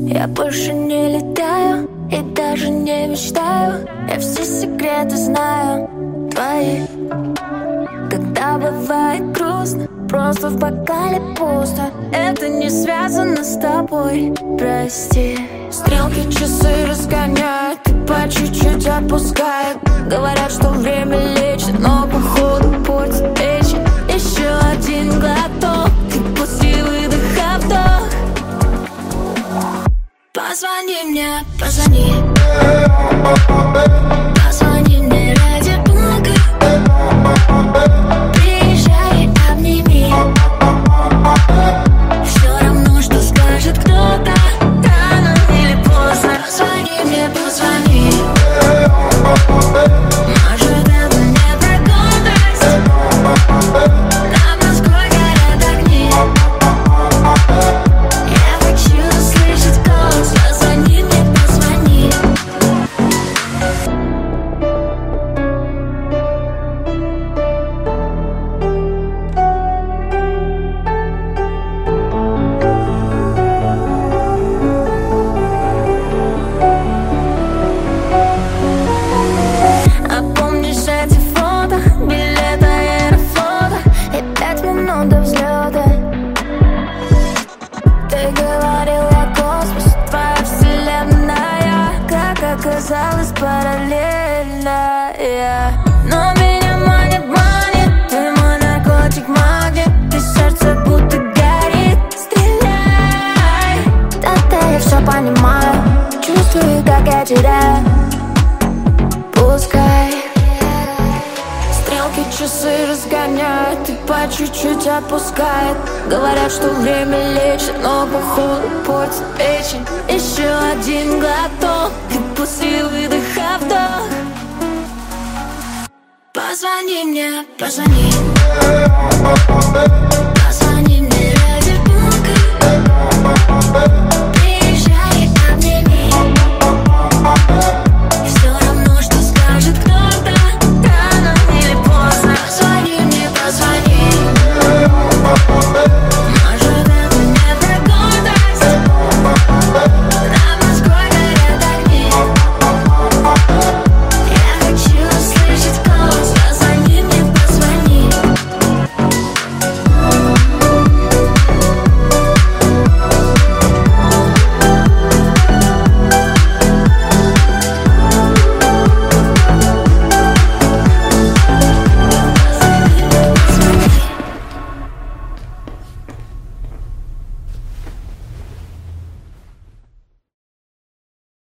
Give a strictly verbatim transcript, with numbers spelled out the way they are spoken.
Я больше не летаю и даже не мечтаю. Я все секреты знаю твои. Когда бывает грустно, просто в бокале пусто. Это не связано с тобой, прости. Стрелки часы разгоняют, и по чуть-чуть отпускает. Говорят, что время лечит, но походу портит печень. Еще один глоток, и после выдоха вдох. Позвони мне, позвони. Позвони мне ради бога. Приезжай, обними. Все равно, что скажет кто-то, рано или поздно. Позвони мне, позвони. Может, это не про гордость. Над Москвой горят огни. Я хочу услышать голос. Позвони мне, позвони. А помнишь эти фото, билеты Аэрофлота и пять минут до взлета? Ты говорила космос, твоя вселенная, как оказалось, параллельная. Но меня манит, манит, ты мой наркотик, магнит. И сердце будто горит, стреляй. Да-да, я все понимаю, чувствую, как я теряю. Пускай стрелки часы разгоняют, и по чуть-чуть отпускает. Говорят, что время лечит, но походу портит печень. Еще один глоток, и после выдоха вдох. Позвони мне, позвони.